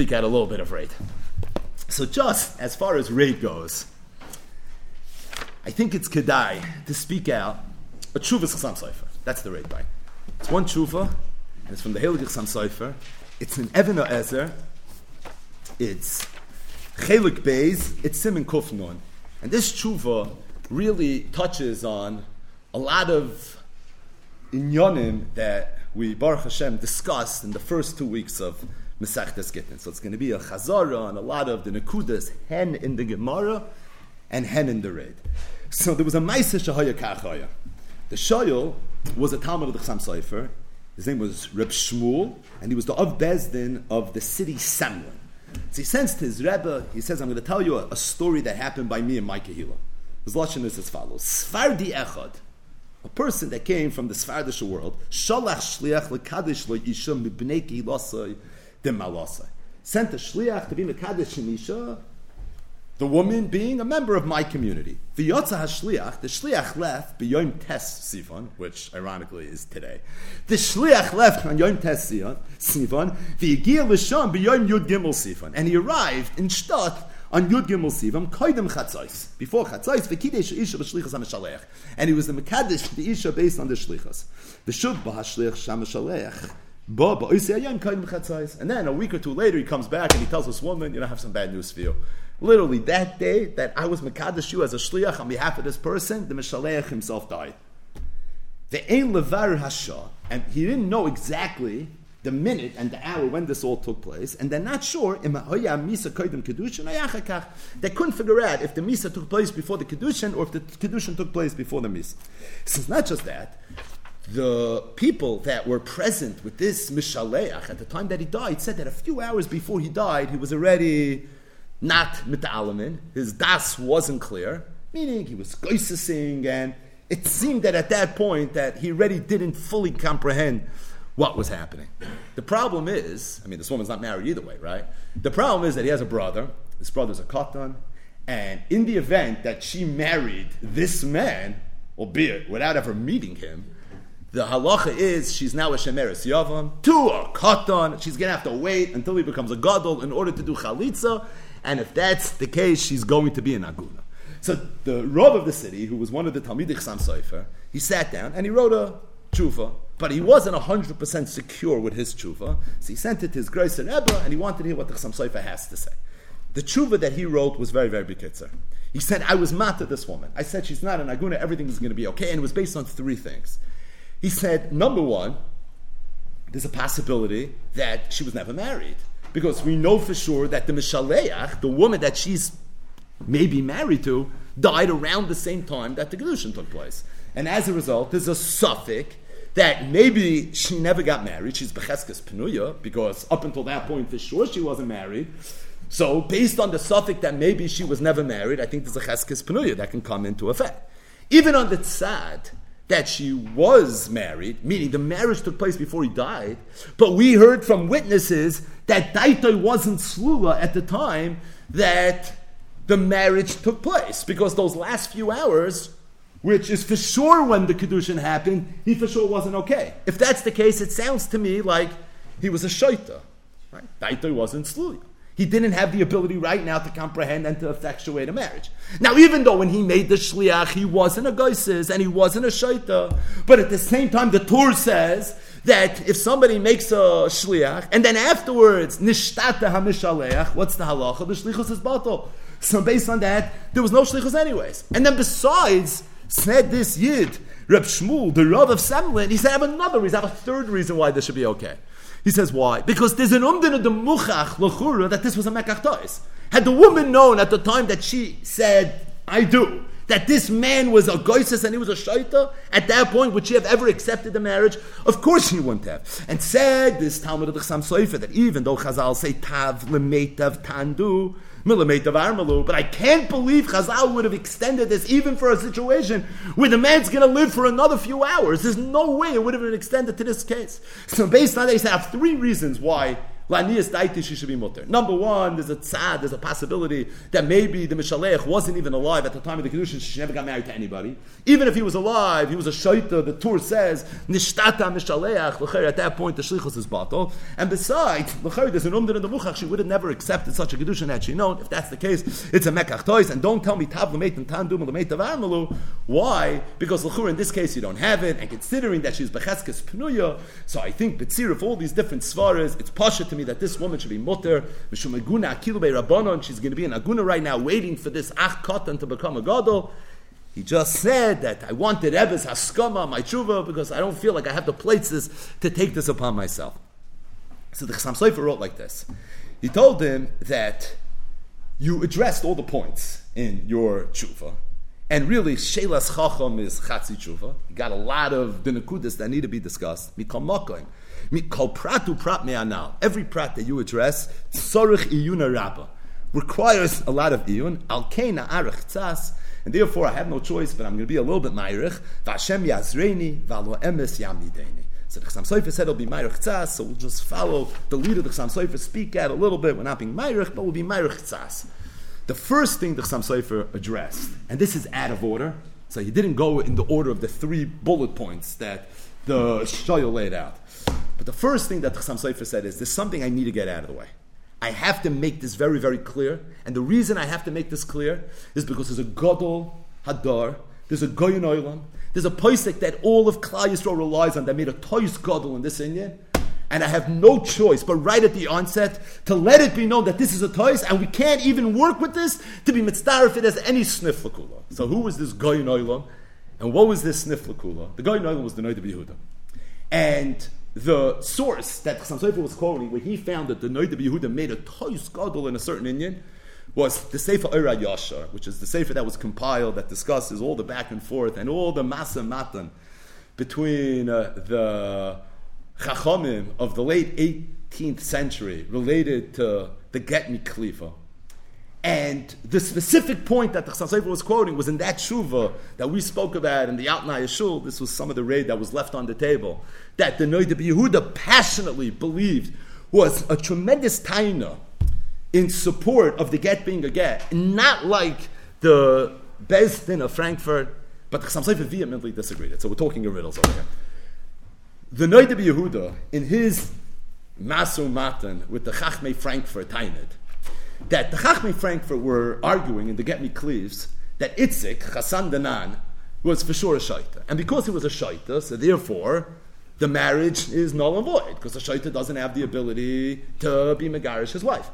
speak out a little bit of raid. So just as far as raid goes, I think it's kedai to speak out a Tshuvas Chassam Sofer. That's the raid by. It's one tshuva, and it's from the Heilige Chassam Sofer. It's an Even Ezer. It's Chelik Beis. It's Siman Kuf Nun. And this tshuva really touches on a lot of inyonim that we, Baruch Hashem, discussed in the first 2 weeks of Masechtas Gittin. So it's going to be a chazara on a lot of the nekudas, hen in the Gemara and hen in the raid. So there was a Maaseh Shehaya Kachaya. The Shoyal was a Talmud of the Chassam Sofer. His name was Reb Shmuel, and he was the Av Bezdin of the city Semlin. So he sends to his Rebbe, he says, I'm going to tell you a story that happened by me and my Kehillah. His lashon is as follows. Sfardi Echad, a person that came from the Sfardish world, Shalach Shliach L'Kadosh L'Isha Mibnei Kehilasai D'Malasai. Sent a Shliach to be Mekadosh in Isha, the woman being a member of my community. V'yotza HaShliach, the Shliach left b'yom Tes Sivan, which ironically is today. The Shliach left on Yom Tes Sivan, v'yigia l'sham b'yom Yud Gimel Sivan, and he arrived in Shtat on Yud Gimel Sivan, koidem Chatzos, before Chatzos, v'kidesh Isha b'shlichas HaMeshalech, and he was the Mekadesh, the Isha based on the Shlichas. V'shuv b'hashliach sham Meshalech, and then a week or two later he comes back and he tells this woman, I have some bad news for you. Literally that day that I was Mekadesh you as a Shliach on behalf of this person, the Meshaleach himself died. The Ein Levar Hasha, and he didn't know exactly the minute and the hour when this all took place, and they're not sure they couldn't figure out if the Misa took place before the Kedushin or if the Kedushin took place before the Misa. So it's not just that. The people that were present with this Mishaleach at the time that he died said that a few hours before he died, he was already not mit'alamin. His das wasn't clear, meaning he was goisesing, and it seemed that at that point that he already didn't fully comprehend what was happening. The problem is, this woman's not married either way, right? The problem is that he has a brother. This brother's a katan, and in the event that she married this man, albeit without ever meeting him, the halacha is she's now a shemeres yavam to a katan. She's going to have to wait until he becomes a gadol in order to do chalitza. And if that's the case, she's going to be an aguna. So the Rav of the city, who was one of the Talmidei Chassam Sofer, he sat down and he wrote a tshuva, but he wasn't 100% secure with his tshuva. So he sent it to his Greiser Rebbe, and he wanted to hear what the Chassam Sofer has to say. The tshuva that he wrote was very, very bekitzer. He said, I was mad to this woman. I said she's not an aguna, everything is going to be okay. And it was based on 3 things. He said, number one, there's a possibility that she was never married. Because we know for sure that the Mishaleach, the woman that she's maybe married to, died around the same time that the Kedushin took place. And as a result, there's a suffix that maybe she never got married. She's Becheskes Penuya, because up until that point, for sure, she wasn't married. So, based on the suffix that maybe she was never married, I think there's a Cheskes Penuya that can come into effect. Even on the tzad that she was married, meaning the marriage took place before he died, but we heard from witnesses that Daitoi wasn't slula at the time that the marriage took place, because those last few hours, which is for sure when the Kedushin happened, he for sure wasn't okay. If that's the case, it sounds to me like he was a shaita. Right? Daitoi wasn't slula. He didn't have the ability right now to comprehend and to effectuate a marriage. Now, even though when he made the shliach, he wasn't a goises and he wasn't a shaita, but at the same time, the Torah says that if somebody makes a shliach and then afterwards nishtata hamishaleach, what's the halacha? The shlichus is batal. So based on that, there was no shlichus anyways. And then besides, said this yid, Reb Shmuel, the Rav of Semlin, he said, I have another reason, I have a third reason why this should be okay. He says, why? Because there's an umdin of the muchach l'chura that this was a mekach tois. Had the woman known at the time that she said, I do, that this man was a goises and he was a shaita, at that point would she have ever accepted the marriage? Of course she wouldn't have. And said this Talmud of the Chassam Sofer that even though Chazal say tav lemeitav tandu, but I can't believe Chazal would have extended this even for a situation where the man's going to live for another few hours. There's no way it would have been extended to this case. So based on that, he said, I have 3 reasons why La'niyas daiti she should be mutter. Number one, there's a possibility that maybe the Mishaleach wasn't even alive at the time of the Kedushin, she never got married to anybody. Even if he was alive, he was a shaita, the Tur says, Nishtata Mishaleach, l'chayr, at that point the shlichus is batal. And besides, l'chayr, there's an umdin in the Muchach, she would have never accepted such a Kedushin had she known. If that's the case, it's a Mekach Tois, and don't tell me Tav L'meit and Tandum L'meit Tavarmalu. Why? Because l'chayr, in this case, you don't have it, and considering that she's Becheskes Pnuya, so I think B'tzir of all these different svaras, it's pasha to me that this woman should be mutter, Mishum Aguna Akilu Bei Rabbanon, she's going to be in Aguna right now waiting for this Ach Katan to become a Gadol. He just said that I wanted Ebbes Haskama, my tshuva, because I don't feel like I have the places to take this upon myself. So the Chassam Sofer wrote like this. He told him that you addressed all the points in your tshuva, and really, Shelas Chacham is Chatzi Tshuva. You got a lot of the Nekudas that need to be discussed. Mikol Mokoim. Mikol Pratu Prat Me'anal. Every prat that you address, Tzorich Iyuna Rabba, requires a lot of Iyun. Al Keina Arich Tzas. And therefore, I have no choice, but I'm going to be a little bit Ma'irich. V'Hashem Yazreini, V'alo Emes Yamnideini. So the Chassam Sofer said it'll be Ma'irich Tzas, so we'll just follow the leader of the Chassam Sofer, speak out a little bit. We're not being Ma'irich, but we'll be Ma'irich Tzas. The first thing the Chassam Sofer addressed, and this is out of order, so he didn't go in the order of the 3 bullet points that the Shoyal laid out. But the first thing that the Chassam Sofer said is, there's something I need to get out of the way. I have to make this very, very clear, and the reason I have to make this clear is because there's a Gadol Hadar, there's a Goyin Olam, there's a Posek that all of Klal Yisrael relies on that made a Toys Gadol in this Inyan, and I have no choice but right at the onset to let it be known that this is a toys, and we can't even work with this to be mitzvah if it has any sniff l'kula. So who was this Goyin Olam, and what was this sniff l'kula? The Goyin Olam was the Noda B'Yehuda. And the source that Chassam Sofer was quoting, where he found that the Noda B'Yehuda made a toys gadol in a certain Inyan, was the Sefer Eira Yashar, which is the Sefer that was compiled, that discusses all the back and forth, and all the Masa Matan between the Chachamim of the late 18th century related to the Get Miklifa. And the specific point that the Chassam Sofer was quoting was in that tshuva that we spoke about in the Altnai Shul. This was some of the raid that was left on the table, that the Noda B'Yehuda passionately believed was a tremendous taina in support of the get being a get, not like the Beis Din of Frankfurt, but the Chassam Sofer vehemently disagreed. So we're talking in riddles over here. The Noda B'Yehuda, in his Masu Matan with the Chachmei Frankfurt Tainid, that the Chachmei Frankfurt were arguing in the Get Me Cleaves that Itzik, Chassan Danan, was for sure a shaita. And because he was a shaita, so therefore the marriage is null and void, because the shaita doesn't have the ability to be megarish his wife.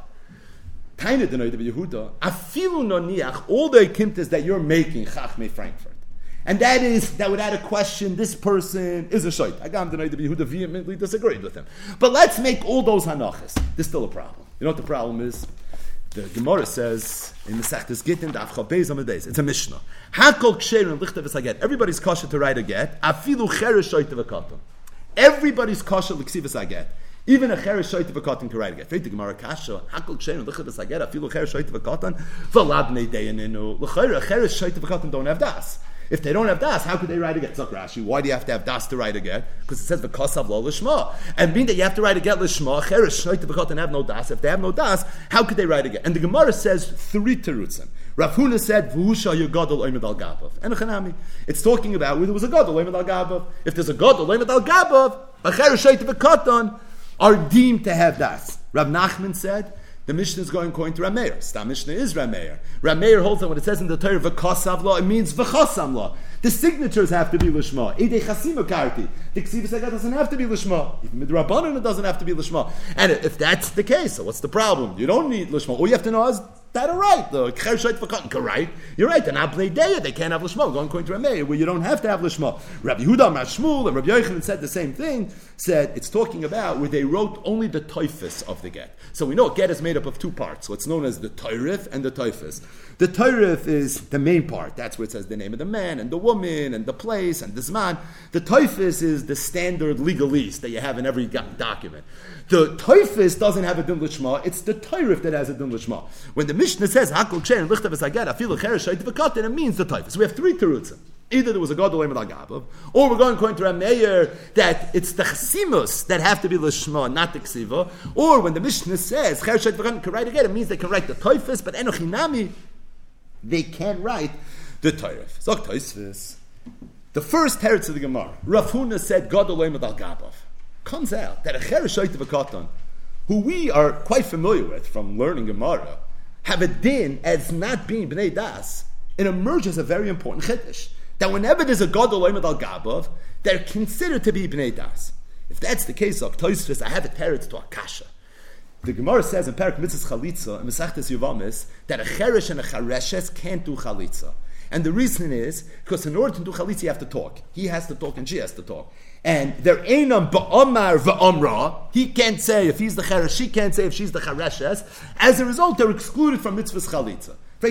Tainid the Noda B'Yehuda, afilu noniach, all the akimtas that you're making, Chachmei Frankfurt. And that would add a question, this person is a shait. Agam the Noda B'Yehuda vehemently disagreed with him. But let's make all those hanachas. There's still a problem. You know what the problem is? The Gemara says in Masechtas Gittin, Daf Chav Beis Amud Beis, it's a Mishnah. Hakol ksherin lichtav v'saget. Everybody's kosher to write a get. Afilu cheresh shait v'katan. Everybody's kosher l'ksiv v'saget. Even a cheresh shait v'katan can write a get. Feit the Gemara kasha. Hakol ksherin lichtav v'saget. Afilu cheresh shait v'katan. V'lad bnei deyaninu. L'chayra cheresh shait v'katan don't have das. If they don't have das, how could they write a get? Tzak Rashi, why do you have to have das to write a get? Because it says v'kosav lo l'shma. And being that you have to write a get l'shma, cheresh shait v'katan have no das. If they have no das, how could they write a get? And the Gemara says 3 terutzim. Rav Huna said, v'husha yegadol oimed al gabav. And Chanami, it's talking about where there was a gadol oimed al gabav. If there's a gadol oimed al gabav, a cheresh shait v'katan are deemed to have das. Rav Nachman said, the Mishnah is going according to Rameir. Stam Mishnah is Rameir. Rameir holds that when it says in the Torah v'kosav law, it means v'chosam law. The signatures have to be l'shma. Edei chasima karti. The ksiv v'sagat doesn't have to be l'shma. Even midrabanan it doesn't have to be l'shma. And if that's the case, so what's the problem? You don't need l'shma. All you have to know is that are right. The cheresh shait v'katan can write. You're right. They're not bnei deya. They can't have l'shma. Going according to Rameir, where you don't have to have l'shma. Rabbi Yehuda Mashmul and Rabbi Yochanan said the same thing. Said it's talking about where they wrote only the toifus of the get. So we know get is made up of 2 parts. What's known as the toirif and the toifus. The toirif is the main part. That's where it says the name of the man and the woman and the place and the zman. The toifus is the standard legalese that you have in every document. The toifus doesn't have a din l'shma. It's the toirif that has a din l'shma. When the Mishnah says hakol kshein lichtav v'saget afilu cheresh shait v'katan, it means the toifus. We have 3 terutzim. Either there was a gadol emed al gabav, or we're going according to Rav Meir that it's the chasimus that have to be l'shma, not the ksiva. Or when the Mishnah says cher shayt v'gan can write again, it means they can write the toifus, but enochinami they can't write the toif. Zok Tosfos. The first teretz of the Gemara, Rav Huna said gadol emed al gabav. Comes out that a cher shayt v'katan, who we are quite familiar with from learning Gemara, have a din as not being bnei das. It emerges a very important chiddush that whenever there's a gadol emed al gabav, they're considered to be bnei das. If that's the case of Tosfos, I have a teretz to Akasha. The Gemara says in Perek Mitzvahs Chalitza in Masechtas Yevamis that a cheresh and a chareshes can't do chalitza. And the reason is because in order to do chalitza, you have to talk. He has to talk and she has to talk. And there ain't a ba'amar va'amra. He can't say if he's the cheresh, she can't say if she's the chareshes. As a result, they're excluded from mitzvahs chalitza.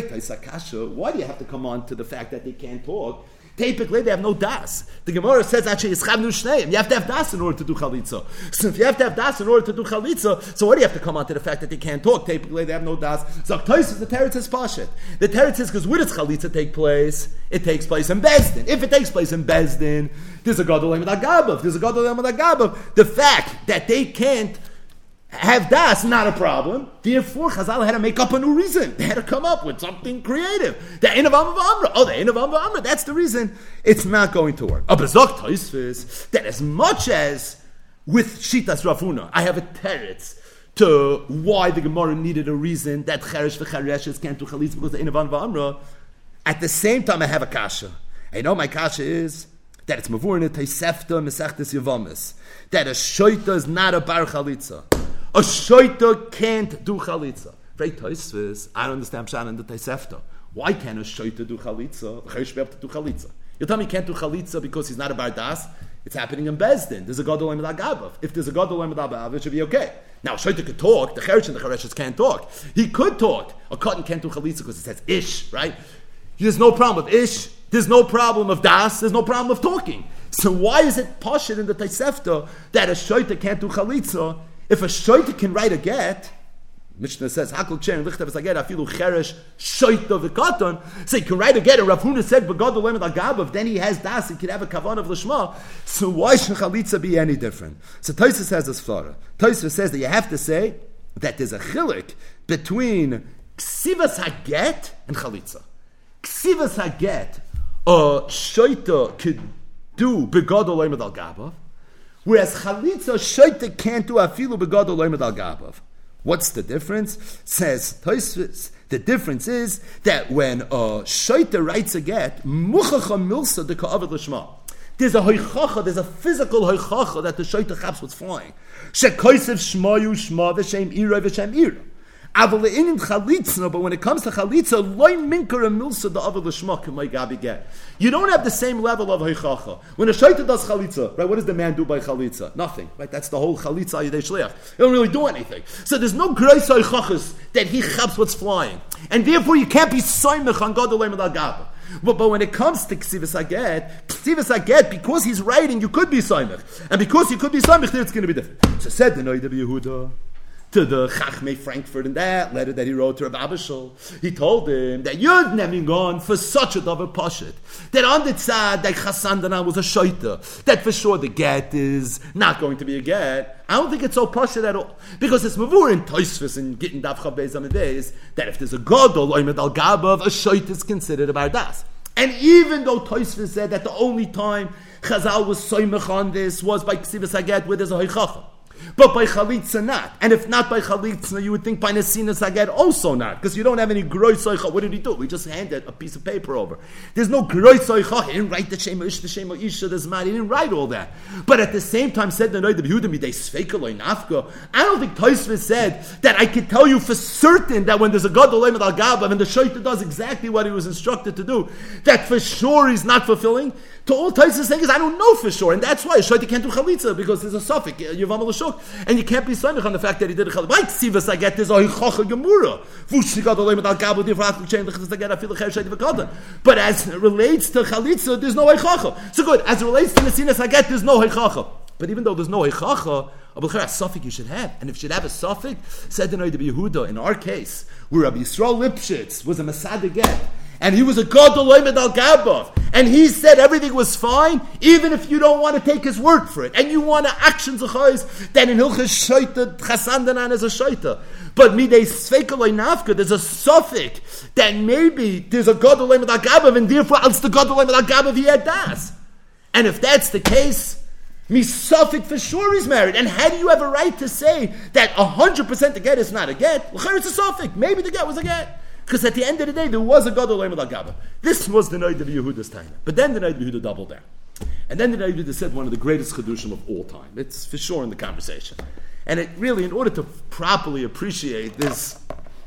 Why do you have to come on to the fact that they can't talk? Typically, they have no das. The Gemara says actually, you have to have das in order to do chalitza. So if you have to have das in order to do chalitza, so what do you have to come on to the fact that they can't talk? Typically, they have no das. So the teretz is pashit. The teretz is because where does chalitza take place? It takes place in Bezdin. If it takes place in Bezdin, there's a gadol emed al gabav. There's a gadol emed al gabav. The fact that they can't have das, not a problem. Therefore, Chazal had to make up a new reason. They had to come up with something creative. The Ein of Amra. Oh, the Ein of Amra. That's the reason it's not going to work. But Zok Tosfos that as much as with Shitas Rav Huna, I have a teretz to why the Gemara needed a reason that Cheresh v'Chareshes can't do Chalitza because the Ein of Amra. At the same time, I have a kasha. I know my kasha is that it's Mavur in a Tosefta Mesechtes Yevamis. That a Shoita is not a Bar Chalitza. A shoita can't do chalitza. Very Tosfos, I don't understand Pshat in the Tosefta. Why can't a shoita do chalitza? The Cheresh be able to do chalitza. You tell me he can't do chalitza because he's not a bardas. It's happening in Bezdin. There's a gadol emed al gabav. If there's a gadol emed al gabav, it should be okay. Now, a shoita could talk. The Cheresh and the Chareshes can't talk. He could talk. A cotton can't do chalitza because it says ish, right? There's no problem with ish. There's no problem of das. There's no problem of talking. So why is it pashut in the Tosefta that a shoita can't do chalitza? If a shoita can write a get, Mishnah says, Hakol Cher and Lichtav Saget, Afilu Cheresh Shoita V'Katan, so he can write a get, and Rav Huna said, B'Gadol Emed Al Gabav, then he has das, he can have a kavan of Lishma, so why should Chalitza be any different? So Tosfos has this flora. Tosfos says that you have to say that there's a chilik between Ksivas HaGet and Chalitza. Ksivas HaGet, a shoita could do B'Gadol Emed Al Gabav, whereas chalitza shoita can't do afilu begadol emed al gabav. What's the difference? Says Tosfos, the difference is that when a shoita writes a get, muchacha milsa de ka'avad l'shma. There's a hoichacha, there's a physical hoichacha that the shoita chaps what's flying. Shekoisev shmayu shma v'shem ira v'shem ira. But when it comes to chalitza, you don't have the same level of heichacha. When a shaita does chalitza, right? What does the man do by chalitza? Nothing, right? That's the whole chalitza yidei shliach. He don't really do anything. So there's no greis heichachas that he chaps what's flying, and therefore you can't be soymech on gadol emed al gabav. But when it comes to Ksivas Haget, because he's writing, you could be soymech, and because you could be soymech, then it's going to be different. So said the Noida Yehuda to the Chachmei Frankfurt in that letter that he wrote to Rav Abishol, he told him that you're never gone for such a double pashut, that on the tzad that Chassan Danan was a shoita, that for sure the get is not going to be a get. I don't think it's so pashut at all, because it's mavur in Tosfos and Gittin Daf Chav Beis Amidei that if there's a gadol oimed al gabav, a shoita is considered a bardas. And even though Tosfos said that the only time Chazal was soymech on this was by Ksivas Haget, where there's a hoichacha. But by chalitza not. And if not by chalitza, you would think by nesinas haget also not. Because you don't have any grois soicha. What did he do? He just handed a piece of paper over. There's no grois soicha. He didn't write the shema ish, the shema isha, the zman. He didn't write all that. But at the same time said the noid of Yehuda midei sveika loy nafka. I don't think Tosfos said that I can tell you for certain that when there's a gadol emed al gabav and the shoita does exactly what he was instructed to do, that for sure he's not fulfilling. To all Tosfos saying is I don't know for sure, and that's why a shoita can't do chalitza, because there's a suffix Yavam al-Shuk, and you can't be soymech on the fact that he did a chalitza. Why Ksivas Haget is a hichacha gemura? But as it relates to chalitza, there's no hichacha. So good. As it relates to nesinas haget, there's no hichacha. But even though there's no hichacha, a suffix you should have, and if you should have a suffix, said the Noida Yehuda in our case, where Rabbi Yisrael Lipshitz was a Masada get. and he was a Gadol Omed Al Gabav, and he said everything was fine, even if you don't want to take his word for it, and you want to action zechayis, then in Hilchas Shaita, Chasandanan is a Shaita. But midei Sveikaloi Nafka, there's a suffix that maybe there's a Gadol Omed Al Gabav, and therefore, als the Gadol Omed Al Gabav, he had das. And if that's the case, Misafik for sure is married. And how do you have a right to say that 100% the get is not a get? It's a suffix. Maybe the get was a get. Because at the end of the day, there was a Gadol Omed Al Gabav. This was the night of Yehuda's time. But then the night of Yehuda doubled down. And then the night of Yehuda said one of the greatest Chedushim of all time. It's for sure in the conversation. And it really, in order to properly appreciate this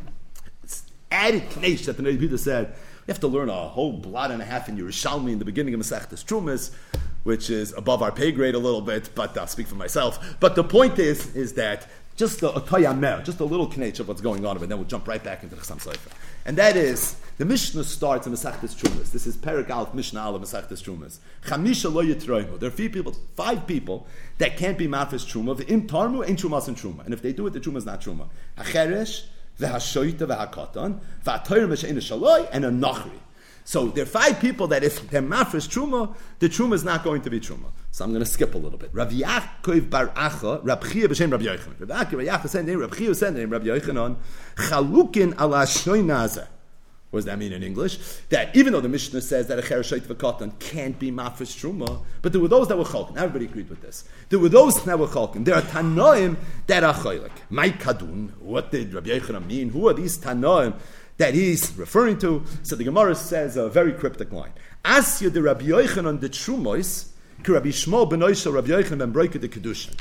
added knesh that the night of Yehuda said, we have to learn a whole blot and a half in Yerushalmi in the beginning of Masechtas Trumas, which is above our pay grade a little bit, but I'll speak for myself. But the point is that just a little knetch of what's going on, and then we'll jump right back into the Chassam Sofer. And that is, the Mishnah starts in Masechtas Trumas. This is Perek Aleph Mishnah Aleph Masechtas Trumas. Chamisha lo yitroimu. There are 5 people that can't be mafis truma. V'im tarmu ain't trumas and truma. And if they do it, the truma is not truma. Hacheresh, v'hashoita, v'hakatan, v'atoyer m'she'in shaloi, and a nachri. So there are 5 people that if they're mafresh truma, the truma is not going to be truma. So I'm going to skip a little bit. Rav Yaakov bar Acha, Rab Chia b'shem Rab Yochanan. Rav Yaakov bar Acha said name, Rab Chia said name, Rab Yochanan, chalukin ala shoynaza. What does that mean in English? That even though the Mishnah says that a chereshoit v'katan can't be mafresh truma, but there were those that were chalkin. Everybody agreed with this. There were those that were chalkin. There are tanoim that are cholik. Mai kadun. What did Rab Yochanan mean? Who are these tanoim that he's referring to? So the Gemara says a very cryptic line. Asya de Rabbi Yochanan de Trumois, ki Rabbi Shmuel ben Oishel Rabbi Yochanan ben Broika de Kedushin.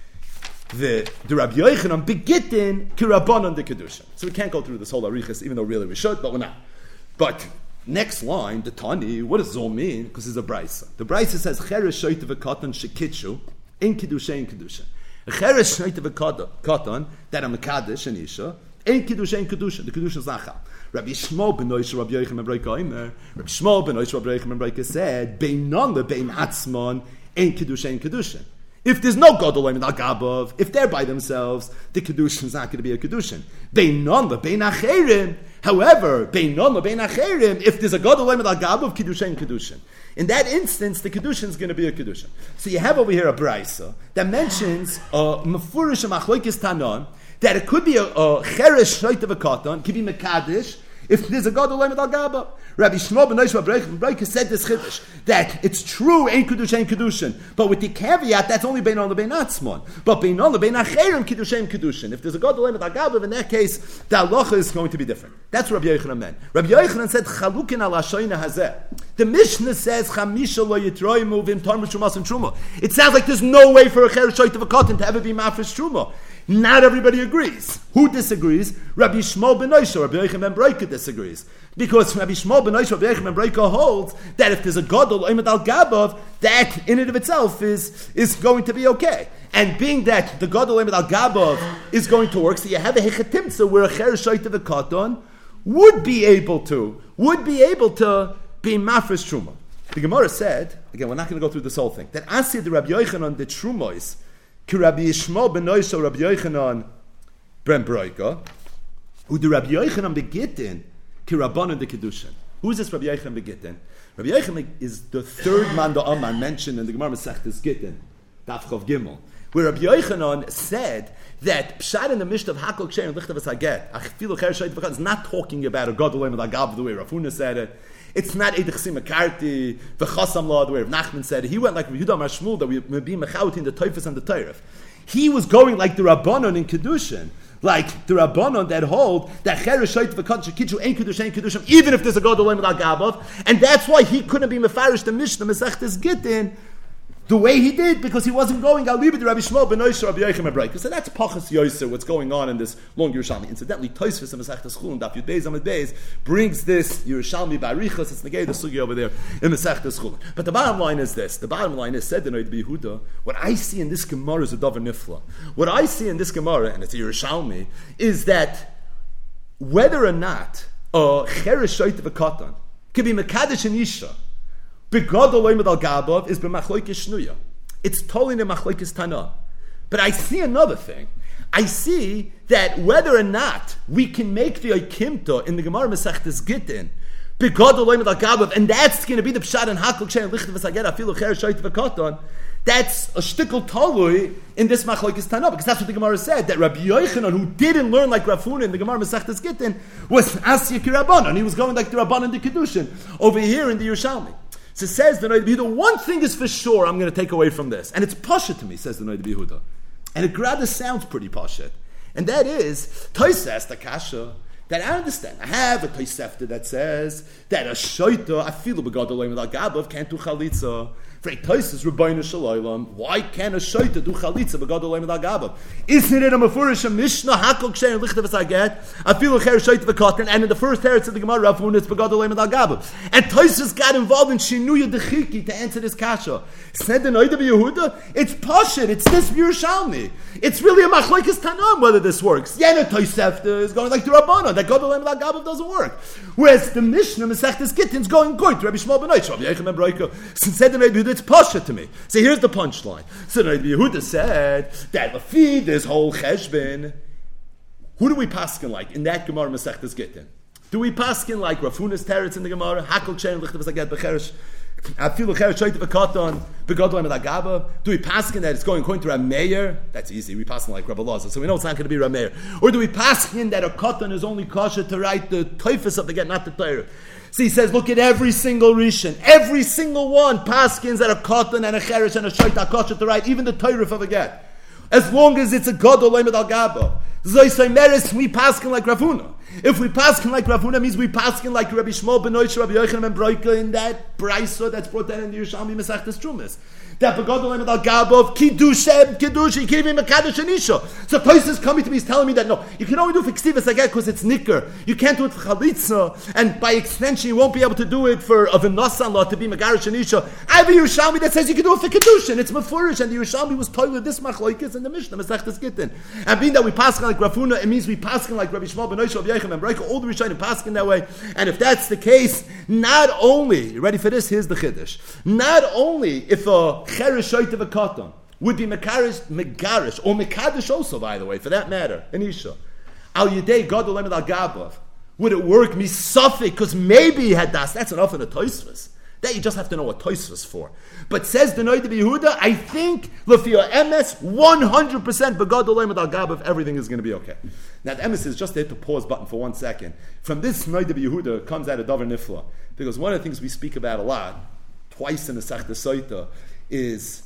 The Rabbi Yochanan begitten ki Rabbanon de Kedushin. So we can't go through this whole arichas, even though really we should, but we're not. But next line, the Tani, what does Zol mean? Because it's a Braisa. The Braisa says, Cheresh shoyte v'katan shekitshu, in Kedushin, in Kedushin. Cheresh shoyte v'katan, that a Mekadesh, an Isha, in Kedushin, Kedushin. The Kedushin is Nachal. Rabbi Shmuel ben Oishel Rabbi Yochanan ben Broika Omer. Rabbi Shmuel ben Oishel Rabbi Yochanan ben Broika said, Beinon lebein atzmon ein Kedushin Kedushin. If there's no Gadol Omed Al Gabav, if they're by themselves, the Kedushin is not going to be a Kedushin. Beinon lebein acherim. However, Beinon lebein acherim, if there's a Gadol Omed Al Gabav, Kedushin Kedushin. In that instance, the Kedushin is going to be a Kedushin. So you have over here a Braisa that mentions a Mefurish Machloikis Tanon, that it could be a Cheresh Shoyte v'Katan, could be Mekadesh, if there's a Gadol Omed Al Gabav. Rabbi Shmuel ben Oishel ben Broika said this chiddush, that it's true, ein Kedushin, but with the caveat, that's only Beinon lebein atzmon. But Beinon lebein acherim Kedushin. If there's a Gadol Omed Al Gabav, in that case, the halacha is going to be different. That's what Rabbi Yochanan meant. Rabbi Yochanan said, Chalukin ala shoyna hazeh. The Mishnah says, Chamisha lo yitroimu v'im tarmu shumas and truma. It sounds like there's no way for a cheresh shoyte v'katan to ever be mafresh truma. Not everybody agrees. Who disagrees? Rabbi Shmuel ben Oishel, Rabbi Yochanan ben Broika disagrees. Because Rabbi Shmuel ben Oishel, Rabbi Yochanan ben Broika holds that if there's a Gadol Omed Al Gabav, that in and of itself is going to be okay. And being that the Gadol Omed Al Gabav is going to work, so you have a Hechatimtza where a Cheresh Shoyte v'Katan would be able to be Mafresh Truma. The Gemara said, again, we're not going to go through this whole thing, that Asya the Rabbi Yochanan the Trumois, ki Rabbi Yishmael ben Oishel Rabbi Yochanan ben Broika, who the Rabbi Yochanan begitten ki Rabbanon de Kedushin. Who is this Rabbi Yochanan begitten? Rabbi Yochanan is the third man the Amman mentioned in the Gemara Masechtas Gittin, Daf Chav Gimel, where Rabbi Yochanan said that Pshat in the Mishnah of Hakol Ksher and Lichtavas Haget, Achifilu Cheresh Shoyte v'Katan, is not talking about a Gadol Omed Al Gabav the way Rav Huna said it. It's not Eidich Simakarti, V'chasam Law, the way Rav Nachman said it. He went like Yehuda Amar Shmuel, that we may be Mechawit in the Toifus and the Teiref. He was going like the Rabbanon in Kedushin, like the Rabbanon that hold that Cheresh Shoyte v'Katan Shekitshu ein Kedushin, even if there's a Gadol Omed Al Gabav, and that's why he couldn't be Mefarish the Mishnah Masechtas Gittin the way he did, because he wasn't going Al Libid Rabbi Shmuel ben Oishel Rabbi Yochanan ben Broika. So that's Pachas Yosef, what's going on in this long Yerushalmi. Incidentally, Tosfos in Masechtas Chulin, Daf Yud Beis Amud Beis, brings this Yerushalmi Barichos. It's negay the sugi over there in Masechtas Chulin. But the bottom line is this. The bottom line is, said the Noid Yehuda, what I see in this Gemara is a Davar Nifla. What I see in this Gemara, and it's a Yerushalmi, is that whether or not a Cheresh Shoyte v'Katan could be Mekadesh and Isha, Begadol Omed Al Gabav is b'machloikis shnuya. It's totally in machloikis tana. But I see another thing. I see that whether or not we can make the oikimta in the Gemara Masechtas Gittin And that's going to be the pshat and hakol kshen lichtav v'saget afilu cher shoyt v'katan. That's a shtickle talui in this machlokes Tana, because that's what the Gemara said, that Rabbi Yochanan, who didn't learn like Rav Huna in the Gemara Masechtas Gittin, was Asya Kirabanan. He was going like the Rabbanan the Kedushin over here in the Yerushalmi. So says the Noid Yehuda, one thing is for sure I'm going to take away from this, and it's pasha to me, says the Noid Yehuda, and it rather sounds pretty pasha, and that is Tosas the Kasha. That I understand. I have a Tosefta that says that a shoita, I feel begadol without gabav, can't do chalitza. For a Tosis Rabbeinu Shalom, why can't a shoita do chalitza begadol without gabav? Isn't it a mafurish a mishnah hakol kshen lichtav asaget? I feel a cher shoita v'katan, and in the first teretz of the Gemara, Rav Huna, it's begadol without gabav. And Tosis got involved in shinuya dechiki to answer this kasha. Said the Noida Yehuda, it's pashut, it's this Yerushalmi. It's really a machlokes Tanam whether this works. Yena Tosefta is going like the Rabbanon, that Gadol Emet Gabav doesn't work. Whereas the Mishnah Masechtas Gittin is going good to Rabbi Shmuel ben Oich, Rabbi Yechim ben Broika. Said the Noida Yehuda, it's pashut to me. So here's the punchline. So the Noida Yehuda said that Lafi, this whole cheshbon, who do we paskin like in that Gemara Masechtas Gittin? Do we paskin like Rav Huna's teretz in the Gemara? Hakol chen lichtav asaget b'cheresh. I feel like shoyt v'katan begadol emet agaba. Do we paskin that it's going according to Rav Meir? That's easy. We paskin like Rabbi Lazar, so we know it's not going to be Rav Meir. Or do we paskin that a katan is only kosher to write the toifus of the get, not the Torah? So he says, look at every single rishon, every single one paskins that a katan and a cheresh and a shoyt are kosher to write, even the Torah of a get, as long as it's a gadol emet agaba. Zoysay meres we paskin like Rav Huna. If we paskin like Rav Huna, means we paskin like Rabbi Shmuel ben Oich, Rabbi Yochanan ben Broika in that brayso that's brought down in the Yerushalmi Masechtas Trumas. That begadol emet agabov kiddushem kiddushi kivim mekadosh anisha. So Tosis is coming to me, he's telling me that no, you can only do it for ksivas again because it's nicker. You can't do it for chalitza, and by extension you won't be able to do it for a v'nosan law to be megarish anisha. I have a Yerushalmi that says you can do it for kiddushin. It's mefurish, and the Yerushalmi was toilet this machlokes in the Mishnah Masechtas Gittin. And being that we paskin like Rav Huna, it means we paskin like Rabbi Shmuel ben Oich, Rabbi Yechim ben Broika, all the Rishonim paskin that way. And if that's the case, not only, you ready for this? Here's the chiddush. Not only if a cheresh shoyt of a katan would be megarish, or mekadosh also, by the way, for that matter, an isha. Al yedei gadol emet al gabav. Would it work misafik? Because maybe he had das. That's enough in a toisvus. That you just have to know what toisvus for. But says the Noida Yehuda, I think lefia emes 100% begadol emet al gabav, everything is going to be okay. Now the emes is just to hit the pause button for 1 second. From this Noida Yehuda comes out of davar nifla, because one of the things we speak about a lot, twice in the Sechta Soita, is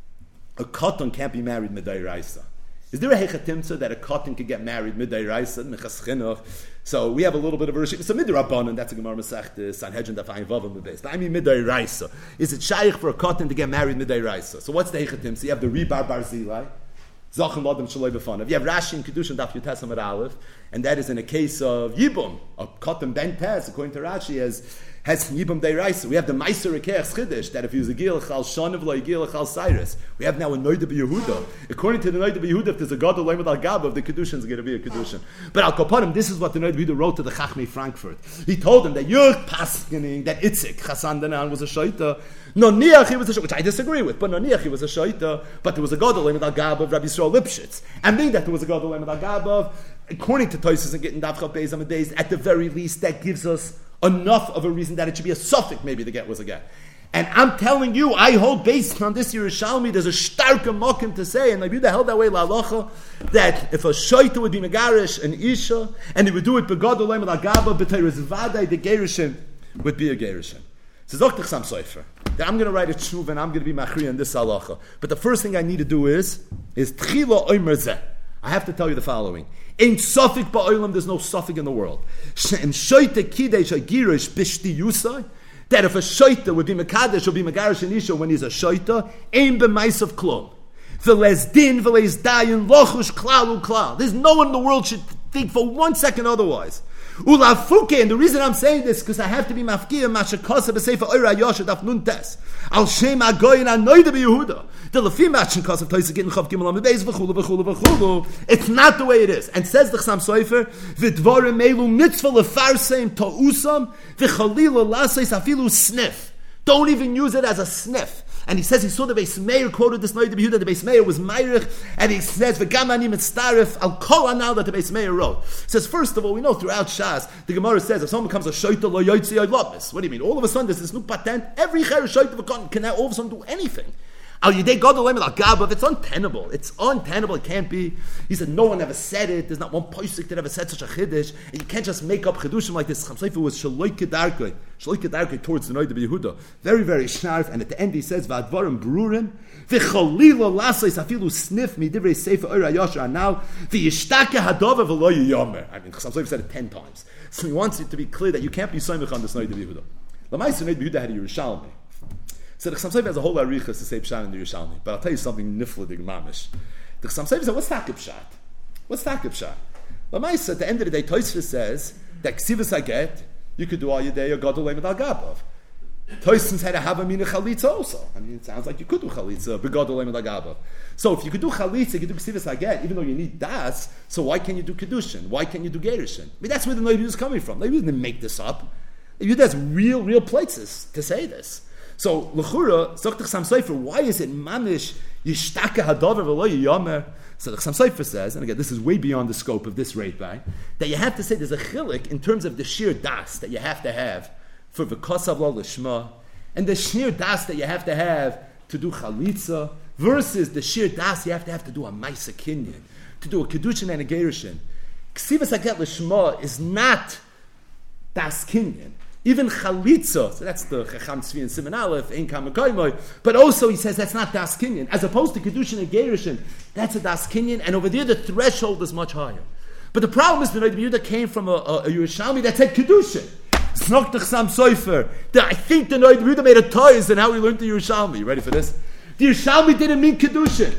a katan can't be married midday raisa. Is there a hechatimtza that a katan can get married midday raisa? So we have a litday bit of a rishik. So midday rabbanon, that's a gemara masechta Sanhedrin dafayim vavam bebeis. But I mean midday raisa. Is it shaykh for a katan to get married midday raisa? So what's the hechatimtza? You have the ribar barzilai. Zachem ladam shaloi b'fanav. You have Rashi and Kedushin daf Yutes Amud Aleph, and that is in a case of yibum. A katan ben tez, according to Rashi, has yibum deiraisa. We have the Meiser Rekeach Chiddush that if he was a gil chal shanav lo gil chal Cyrus. We have now a Noida Yehuda. According to the Noida Yehuda, if there's a gadol leimad al gabav, the Kedushin is going to be a Kedushin. But al kopanim, this is what the Noida Yehuda wrote to the Chachmei Frankfurt. He told them that you're paskening that Itzik Chassan Danan was a shaita. Noniach he was a shaita, which I disagree with, but Noniach he was a shaita, but there was a gadol leimad al gabav, Rabbi Yisrael Lipshitz, and being that there was a gadol leimad al gabav, according to Tosis and Gittin Davcha Beis Amadeis, at the very least that gives us enough of a reason that it should be a suffix maybe the get was a get. And I'm telling you, I hold based on this Yerushalmi, there's a starker mokim to say, and maybe the hell that way la'alocha, that if a shoita would be megarish an isha, and he would do it begadol leimad agaba, b'teiris vaday, the gerishin would be a gerishin. So Zoktach Sam Sofer, that I'm going to write a tshuva and I'm going to be machri in this halacha. But the first thing I need to do is tchila omer zeh. I have to tell you the following. In suffix ba'olam, there's no suffix in the world. In shoyte kidei shagirish bishti yusai, that if a shoyte would be mekadesh or be megarish and isha when he's a shoyte, aim b'mais of klom. V'les din, v'les dayin, lochush klal uklal. There's no one in the world should think for 1 second otherwise. Ulafuke, and the reason I'm saying this because I have to be mafkiya mashakasa b'sefer oira yosha daf nuntes al shem agoyin anoida b'Yehuda the lefi mashakasa toisa gittin chav gimel ambeis v'chulu v'chulu v'chulu. It's not the way it is. And says the Chassam Sofer v'dvarim elu mitzvah lefarseim ta'usam v'chalila laseis afilu sniff. Don't even use it as a sniff. and he says he saw the Beis Meir quoted this Noda B'Yehuda. The Beis Meir was Meirich, and he says v'gam ani mitzaref al kol anal that the Beis Meir wrote. He says first of all, we know throughout Shas the Gemara says if someone becomes a shoyta lo yotzi yodlopis. What do you mean? All of a sudden there's this new patent. Every cher shoyta can now all of a sudden do anything. It's untenable. It's untenable. It can't be. He said no one ever said it. There's not one posik that ever said such a chiddush, and you can't just make up chidushim like this. Chaim Sofer was shaloi kedarkei towards the Noda B'Yehuda. Very, very sharp. And at the end he says v'advarim brurim v'cholilo lasais afilu snif midivrei sefer oira yashar now v'yishtake hadova v'lo yiyomer. I mean, Chaim Sofer said it 10 times. So he wants it to be clear that you can't be soymich on this Noda B'Yehuda. L'maisa Noda B'Yehuda had a Yerushalmi. So the Chaim Sofer has a whole arichas to say pshat in the Yerushalmi, but I'll tell you something nifladig mamish. The Chaim Sofer said, "What's takib pshat? What's takib pshat?" L'maisa, at the end of the day, Tosfos says that ksivas haget you could do all your day or gadol leimad al gabav. Tosfos had to have a mina chalitza also. I mean, it sounds like you could do chalitza begadol leimad al gabav. So if you could do chalitza, you could do ksivas haget, even though you need das. So why can't you do kedushin? Why can't you do gerushin? I mean, that's where the Noda is coming from. They didn't make this up. There's real places to say this. So, l'chura, sagt the Chaim Sofer, why is it mamish yishtake hadover v'lo yiyomer? So the Chaim Sofer says, and again, this is way beyond the scope of this rabbi, that you have to say there's a chilik in terms of the sheer das that you have to have for v'kosav lo l'shma, and the sheer das that you have to have to do chalitza, versus the sheer das you have to do a maisa kinyan, to do a kedushin and a gerushin. Ksivas haget l'shma is not das kinyan. Even chalitza, so that's the Chacham Tzvi and Siman Aleph, Ein Kamakoimoy, but also he says that's not das kinyan. As opposed to Kedushin and Gerushin, that's a das kinyan, and over there the threshold is much higher. But the problem is the Noda B'Yehuda came from a Yerushalmi that said Kedushin. It's not the Chaim Sofer. I think the Noda B'Yehuda made a toys in how he learned the Yerushalmi. You ready for this? The Yerushalmi didn't mean Kedushin.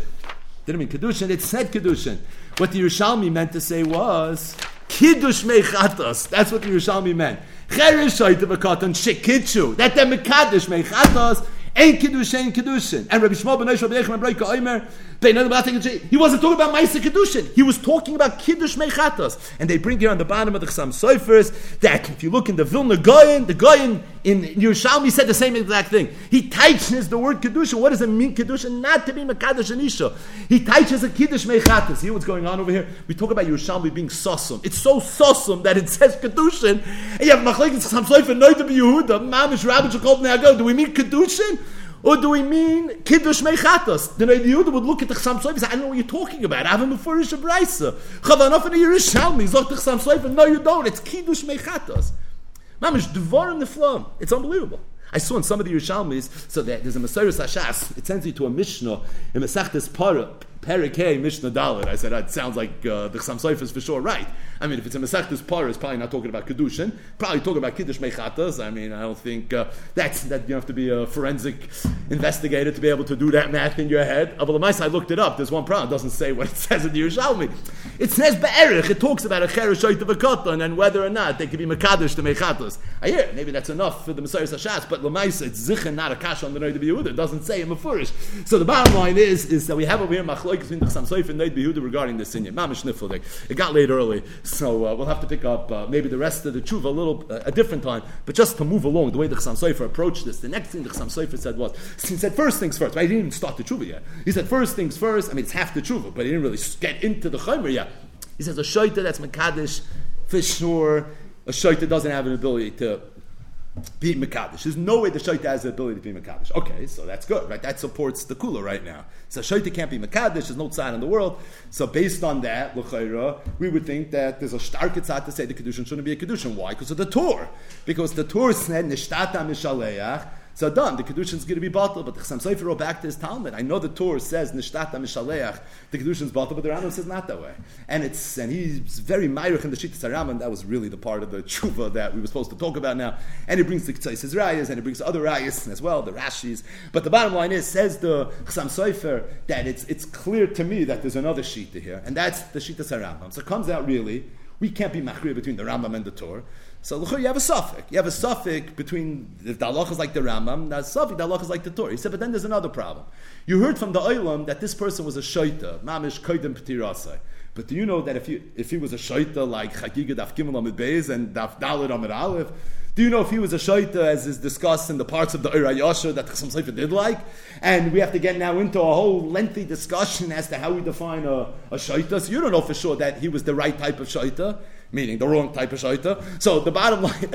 It said Kedushin. What the Yerushalmi meant to say was Kiddush Meichatos. That's what the Yerushalmi meant. Cheresh shoyte v'katan shekitzu. That they're mekadosh meichatos. Ein kedushin. And Rabbi Shmuel ben Yoshua ben Yechim ben Broika Omer, he wasn't talking about Ma'aseh Kedushin. He was talking about Kiddush Meichatos. And they bring here on the bottom of the Chaim Sofers that if you look in the Vilna Goyen, the Goyen in Yerushalmi said the same exact thing. He teaches the word Kedushin. What does it mean, Kedushin? Not to be Mekadosh and Isha. He teaches a Kiddush Meichatos. See what's going on over here? We talk about Yerushalmi being Sosum. It's so Sosum that it says Kedushin. And you have Machlekes Chaim Sofer, Noda B'Yehuda, Mamish, Rabbi Jacob Neago. Do we mean Kedushin? Or do we mean Kiddush Meichatos? The Noda B'Yehuda would look at the Chaim Sofer and say, I don't know what you're talking about. I have him before Risha Braisa. Chavanov in a Yerushalmi. Zok the Chaim Sofer, no you don't. It's Kiddush Meichatos. Mamish, Dvarim Neflam. It's unbelievable. I saw in some of the Yerushalmis, so that there's a Maseres Hashas. It sends you to a Mishnah in Masechtas Perikei Mishnah Dalet. I said, that sounds like the Chaim Sofer is for sure right. I mean, if it's a Masechtas Parah, it's probably not talking about Kedushin. Probably talking about Kiddush Meichatos. I mean, I don't think that you have to be a forensic investigator to be able to do that math in your head. But I looked it up. There's one problem. It doesn't say what it says in the Yerushalmi. It says Be'erich. It talks about a Cheresh Shoyte v'Katan and whether or not they can be Mekadosh to Meichatos. I hear maybe that's enough for the Maseres Hashas, but L'maisa, it's Zichon, not a Kasha on the Noda B'Yehuda. It doesn't say in Mefurish. So the bottom line is that we have over here Machlokes between the Chaim Sofer and Noda B'Yehuda regarding this inyan. Mamish Nifladik. It got late early, so we'll have to pick up maybe the rest of the tshuva a different time. But just to move along, the way the Chaim Sofer approached this, the next thing the Chaim Sofer said was, he said first things first. Right? He didn't even start the tshuva yet. He said first things first. I mean, it's half the tshuva, but he didn't really get into the chomer yet. He says a shoyta that's mekadosh for sure. A shoyta doesn't have an ability to be Mekadosh. There's no way the Shaita has the ability to be Mekadosh. Okay, so that's good, right? That supports the Kula right now. So Shaita can't be Mekadosh, there's no tzad in the world. So based on that, L'chaira, we would think that there's a stark tzad to say the Kedushin shouldn't be a Kedushin. Why? Because of the Torah. Because the Torah said, Nishtata Mishaleach. So done, the Kedushin is going to be batal, but the Chaim Sofer wrote back to his Talmud. I know the Torah says Nishtata Mishaleach, the Kedushin is batal, but the Rambam says not that way. And he's very myrich in the Shittas HaRambam. That was really the part of the tshuva that we were supposed to talk about now. And he brings the Ketzais Rayas, and he brings other Rayas as well, the Rashis. But the bottom line is, says the Chaim Sofer, that it's clear to me that there's another Shita here, and that's the Shittas HaRambam. So it comes out really, we can't be machriya between the Rambam and the Torah. So you have a suffix. You have a suffix between if the halach is like the Rambam, the suffix the halach is like the Torah. He said, but then there's another problem. You heard from the Olam that this person was a shoita, mamish koydem p'tirasai. But do you know that if he was a shoita like Chagiga Daf Gimel Amid Beis and Daf Dalet Amid Aleph, Do you know if he was a shaita, as is discussed in the parts of the Ira Yasha that Chassam Sofer did like? And we have to get now into a whole lengthy discussion as to how we define a shaita. So you don't know for sure that he was the right type of shaita, meaning the wrong type of shaita. So the bottom line,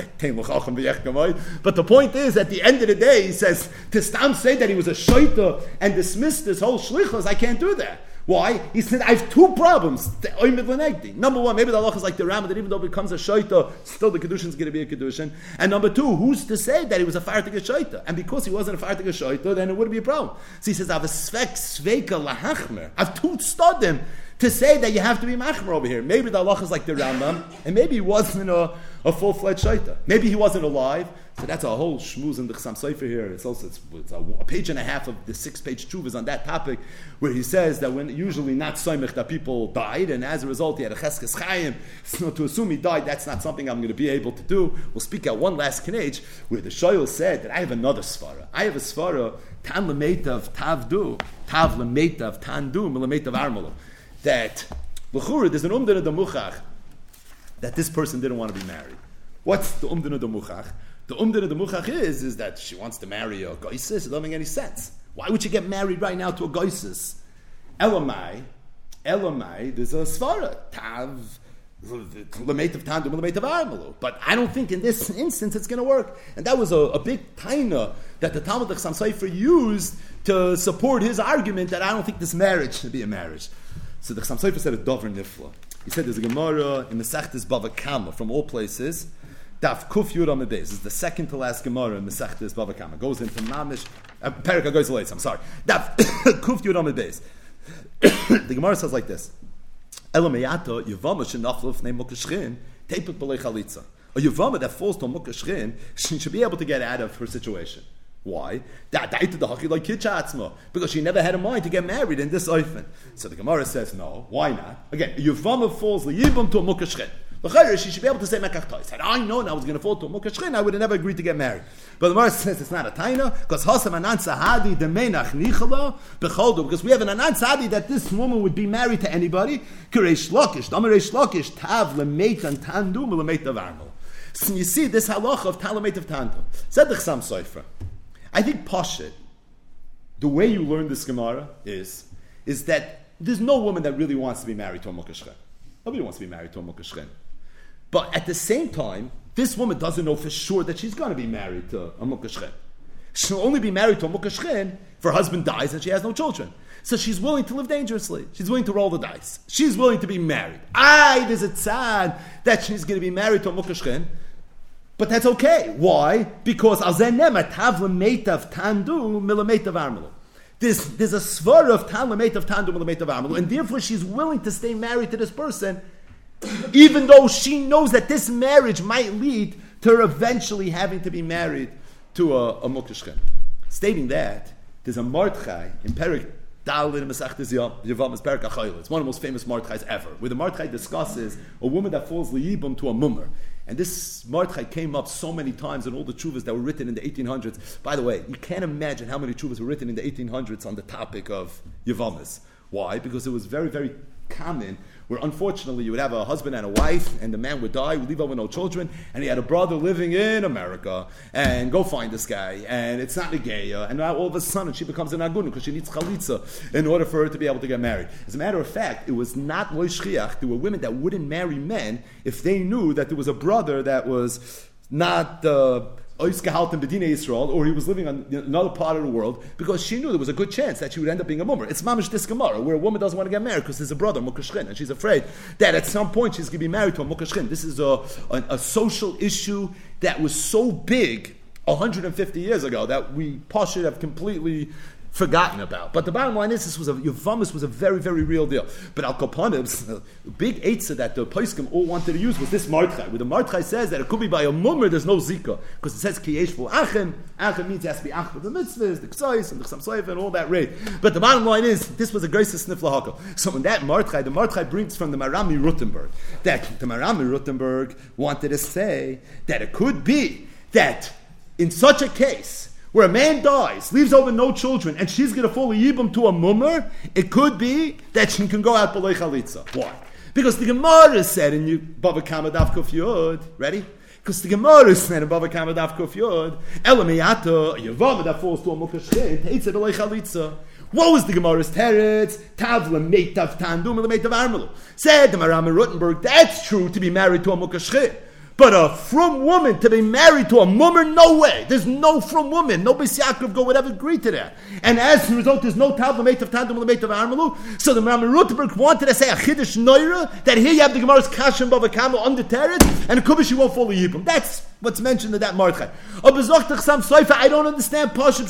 but the point is, at the end of the day, he says, to Stam say that he was a shaita and dismiss this whole shlichus, I can't do that. Why? He said, I have two problems. Number one, maybe the halacha is like the Rambam, that even though it becomes a shaita, still the kedushin is going to be a kedushin. And number two, who's to say that he was a fartig shaita? And because he wasn't a fartig shaita, then it wouldn't be a problem. So he says, I have a svek sveika lahachmer. I have two studim to say that you have to be machmer over here. Maybe the halacha is like the Rambam, and maybe he wasn't a full-fledged shaita. Maybe he wasn't alive. So that's a whole shmooze in the Chassam Sofer here. It's a page and a half of the 6-page tshuvas on that topic, where he says that when usually not soymech that people died, and as a result he had a cheskes chayim. So to assume he died, that's not something I'm going to be able to do. We'll speak out one last knage where the shoyl said that I have another svara. I have a svara tan lemeitav tavdu, tav lemeitav tandu, lemeitav armalo. That l'chura there's an umdana demuchach that this person didn't want to be married. What's the umdana demuchach? The umdana demuchach is that she wants to marry a goisis. It doesn't make any sense. Why would you get married right now to a goisis? Elamai, there's a svara tav lemeitav tandu lemeitav armalo. But I don't think in this instance it's going to work. And that was a big taina that the Talmud Chassam Sofer used to support his argument that I don't think this marriage should be a marriage. So the Chassam Sofer said a dover nifla. He said there's a Gemara in Mesechtes Bava Kama from all places. Daf Kuf Yud Amud Beis is the second to last Gemara in Mesechtes Bava Kama. Goes into Mamish Perika goes late. I'm sorry. Daf Kuf Yud Amud Beis. The Gemara says like this: Elameyato Yevama shenaflu fnei mukashrin tepet b'lei chalitza. A Yevama that falls to mukashrin, she should be able to get out of her situation. Why? Because she never had a mind to get married in this oifen. So the Gemara says no. Why not? Again, Yevama falls liyibum to a mukashrin. She should be able to say mekachtois. Had I known I was going to fall to a mukashrin, I would have never agreed to get married. But the Gemara says it's not a taina because hasam anan sahadi demenach nichala becholdu. Because we have an anan sahadi that this woman would be married to anybody. Kureish lakish, damareish lakish, tav lemeitan tandu lemeitav armel. So you see this halacha of talameitav tandu. Said the Chassam Sofer. I think Pashit, the way you learn this Gemara is that there's no woman that really wants to be married to a mukashchen. Nobody wants to be married to a mukashchen. But at the same time, this woman doesn't know for sure that she's going to be married to a mukashchen. She'll only be married to a mukashchen if her husband dies and she has no children. So she's willing to live dangerously. She's willing to roll the dice. She's willing to be married. There's a tzad that she's going to be married to a mukashchen. But that's okay. Why? Because there's a svara of tan lemeitav tandu lemeitav armelu, and therefore she's willing to stay married to this person, even though she knows that this marriage might lead to her eventually having to be married to a mukashchen. Stating that, there's a Mordechai in Perik Daled in Mesechtes Yevamos Perik Achayil. It's one of the most famous Mordechais ever, where the Mordechai discusses a woman that falls liyibum to a mummer. And this Mordechai came up so many times in all the tshuvas that were written in the 1800s. By the way, you can't imagine how many tshuvas were written in the 1800s on the topic of Yevamis. Why? Because it was very, very common, where unfortunately you would have a husband and a wife, and the man would die, would leave out with no children, and he had a brother living in America, and go find this guy, and it's not a geya, and now all of a sudden she becomes an agun because she needs chalitza in order for her to be able to get married. As a matter of fact, it was not loishchiach. There were women that wouldn't marry men if they knew that there was a brother that was not Oisgehalten Bedine Yisrael, or he was living on another part of the world, because she knew there was a good chance that she would end up being a mummer. It's mamish this Gemara, where a woman doesn't want to get married because there's a brother, Mukashchin, and she's afraid that at some point she's going to be married to a Mukashchin. This is a social issue that was so big 150 years ago that we should have completely forgotten about. But the bottom line is, Yevamis was a very, very real deal. But Al Kopanib's big eitzah that the Poskim all wanted to use was this Mordechai, where the Mordechai says that it could be by a mummer, there's no zika, because it says ki yesh fu achem. Achem means it has to be achem, the mitzvahs, the ksais, and the Chassam Sofer, and all that raid. But the bottom line is, this was a greatest snifla hakel. So in that Mordechai, the Mordechai brings from the Marami Rutenberg, that the Marami Rutenberg wanted to say that it could be that in such a case, where a man dies, leaves over no children, and she's going to fall a yibum to a mummer, it could be that she can go out b'lei chalitza. Why? Because the Gemara said in Bava Kama Daf Kuf Yud, ready? Because the Gemara is saying above a Kama Daf Kuf Yod, Elamiyata, Yavama that falls to a Mukashchin, Teitzer Eloi Chalitza. What was the Gemara's teretz? Tavla meitav tandum meitav armelu. Said the Maram in Rottenberg, that's true to be married to a mukashchir. But a from woman to be married to a mummer, no way. There's no from woman. No Beis Yaakov go would ever agree to that. And as a result, there's no tavla meitav tandum meitav armelu. So the Maram in Rottenberg wanted to say a chiddush noira, that here you have the Gemara's kashem bava kama on the teretz, and a kubish you won't follow yibum. That's what's mentioned in that Mordechai. I don't understand Pashup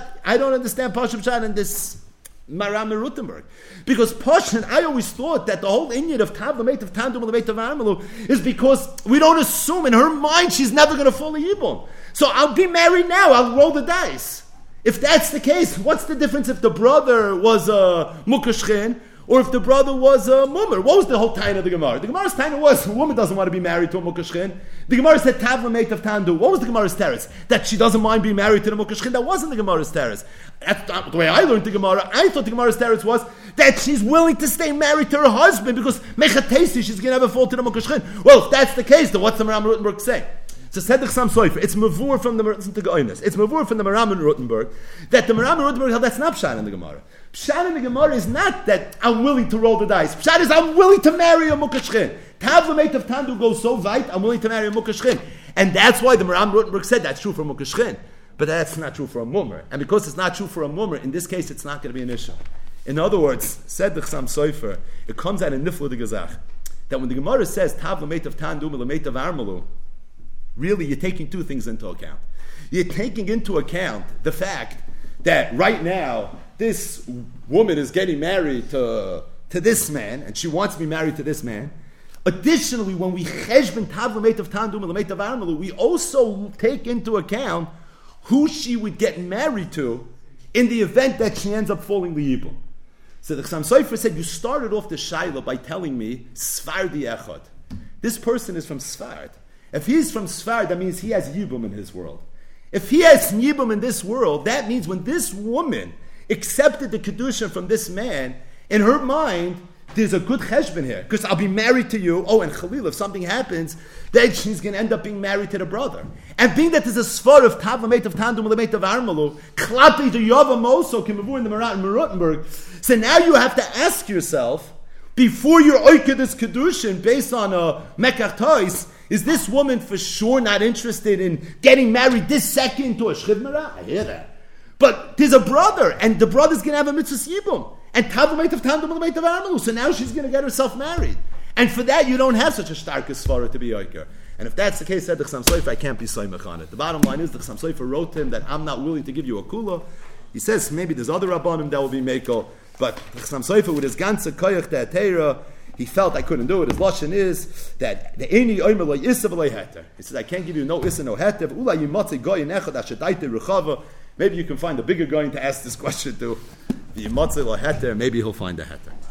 Shad in this Maram Ruttenberg. Because Pashan, I always thought that the whole inyan of Tavlamet of Tandum Levet of Armelu is because we don't assume in her mind she's never going to fall a Yibum. So I'll be married now, I'll roll the dice. If that's the case, what's the difference if the brother was a Mukashchin or if the brother was a mummer? What was the whole time of the Gemara? The Gemara's time was a woman doesn't want to be married to a Mukashchin. The Gemara said Tavla mate of Tandu. What was the Gemara's teretz? That she doesn't mind being married to the Mukashchin. That wasn't the Gemara's teretz. That's not the way I learned the Gemara. I thought the Gemara's teretz was that she's willing to stay married to her husband because Mechatesi, she's going to have a fall to the Mukashchin. Well, if that's the case, then what's the Maram Rottenberg say? So Sedech Sam Soifer, it's Mavur from the It's Mavur from the Maram and Rottenberg that the Maram and Rottenberg held that's not Pshat in the Gemara. Pshat in the Gemara is not that I'm willing to roll the dice. Pshat is I'm willing to marry a Mukashchin. Tavlamet of Tandu goes so weit, I'm willing to marry a Mukashchin. And that's why the Maram Rottenberg said that's true for Mukashchin. But that's not true for a mummer. And because it's not true for a mummer, in this case it's not going to be an issue. In other words, said the Chassam Soifer, it comes out in Niflu de Gezach, that when the Gemara says Tavlamet of Tandu Melamet of Armelu, really, you're taking two things into account. You're taking into account the fact that right now, this woman is getting married to this man, and she wants to be married to this man. Additionally, when we cheshbon tavla meitav tandum meitav armelu, we also take into account who she would get married to in the event that she ends up falling liyibum. So the Chassam Soifer said, you started off the Shaila by telling me, Sfardi Echad. This person is from Sfard. If he's from Sfard, that means he has Yibum in his world. If he has Yibum in this world, that means when this woman accepted the Kedusha from this man, in her mind, there's a good cheshbon here, because I'll be married to you. Oh, and Khalil, if something happens, then she's going to end up being married to the brother. And being that there's a svar of Tavlamet of Tandum Lemet of Armelu, Klapi to Yava Moso, Kimavu in the Rottenberg. So now you have to ask yourself, before you're oiked this Kedushin based on a Mekach Tois, is this woman for sure not interested in getting married this second to a Shchivmara? I hear that. But there's a brother, and the brother's going to have a mitzvah yibum. And Tavlamet of Tandum Lemet of Armelu. So now she's going to get herself married. And for that, you don't have such a stark svara to be oiker. And if that's the case, said the Chassam Soifer, I can't be soymech on it. The bottom line is, the Chassam Soifer wrote to him that I'm not willing to give you a kula. He says, maybe there's other rabbanim that will be meko. But the Chassam Soifer, with his ganze koyach te'atera, he felt I couldn't do it. His lashon is that the eni oimer lo yisa v'lo heter. He says, I can't give you no issa, no heter. Ula yimatze goyin echad ashadaite ruchava. Maybe you can find a bigger goyin to ask this question to. The yimatze lo heter, maybe he'll find a heter.